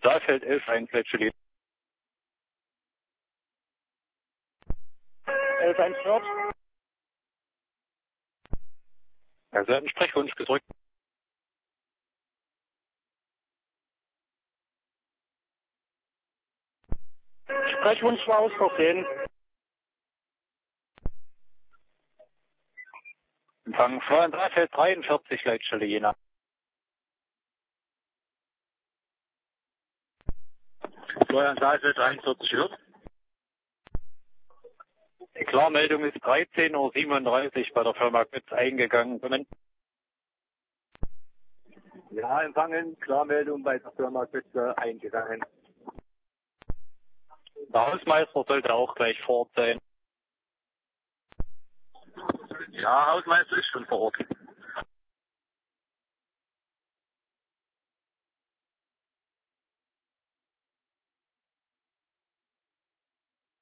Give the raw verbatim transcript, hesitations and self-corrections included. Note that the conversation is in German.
Saalfeld elf eins Leitstelle. elf eins Nord. Ja, Sie hatten Sprechwunsch gedrückt. Sprechwunsch war ausversehen. Empfang Florian Saalfeld dreiundvierzig Leitstelle Jena. Florian Saalfeld dreiundvierzig hört. Die Klarmeldung ist dreizehn Uhr siebenunddreißig bei der Firma Götz eingegangen. Moment. Ja, empfangen. Klarmeldung bei der Firma Götz eingegangen. Der Hausmeister sollte auch gleich vor Ort sein. Ja, Hausmeister ist schon vor Ort.